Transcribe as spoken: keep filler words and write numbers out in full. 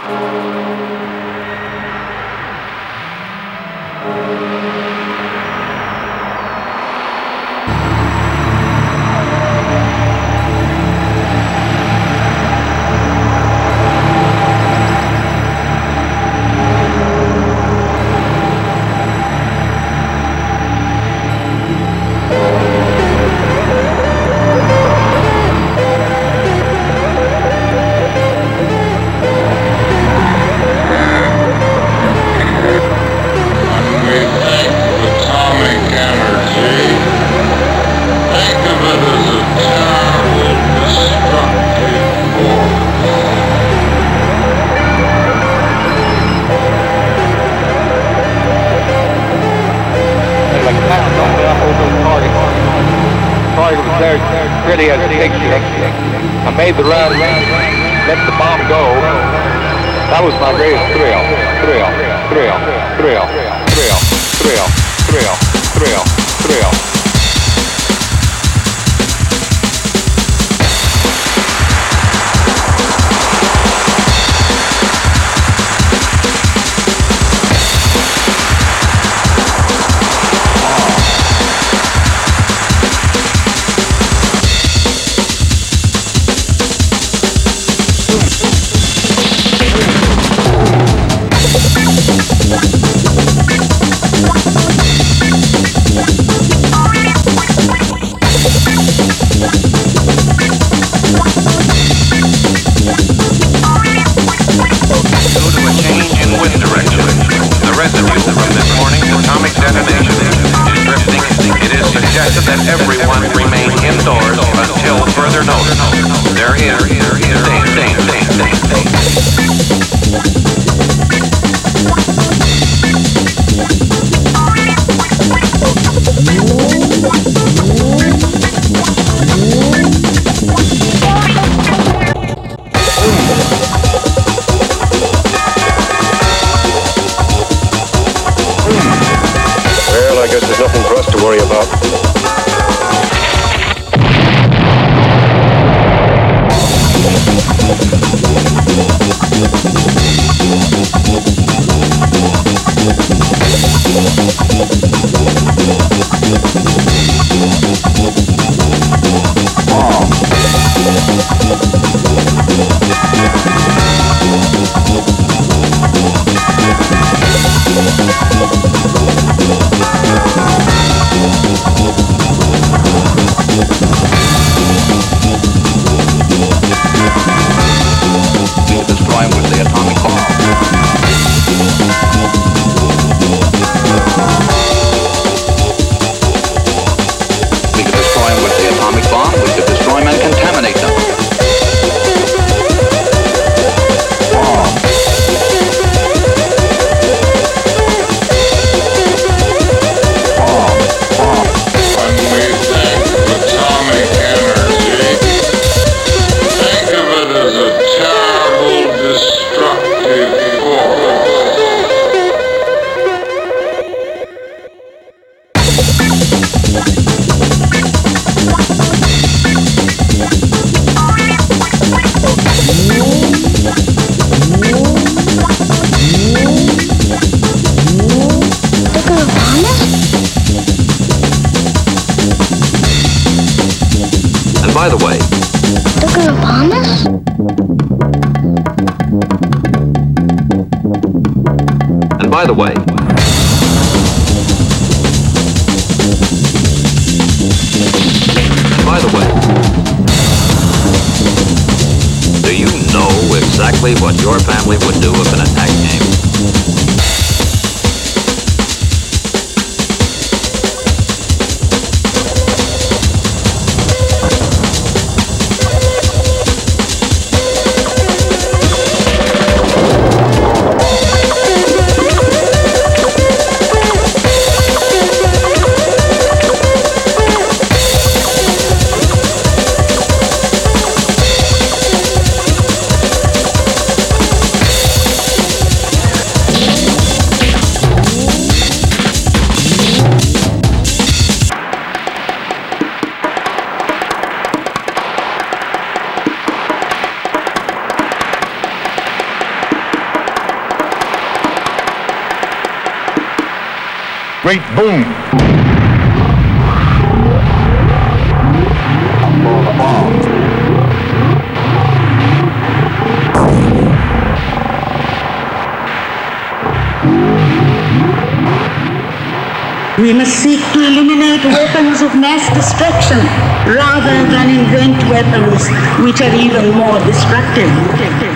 Really as a picture. I made the run, let the bomb go. That was my greatest thrill, thrill, thrill, thrill, thrill, thrill, thrill, thrill, thrill. That everyone remain indoors until further notice. There is danger, danger, Well, I guess there's nothing for us to worry about. By the way, they're gonna bomb us? And by the way, and by the way, do you know exactly what your family would do if an attack came? great boom. We must seek to eliminate weapons of mass destruction rather than invent weapons which are even more destructive.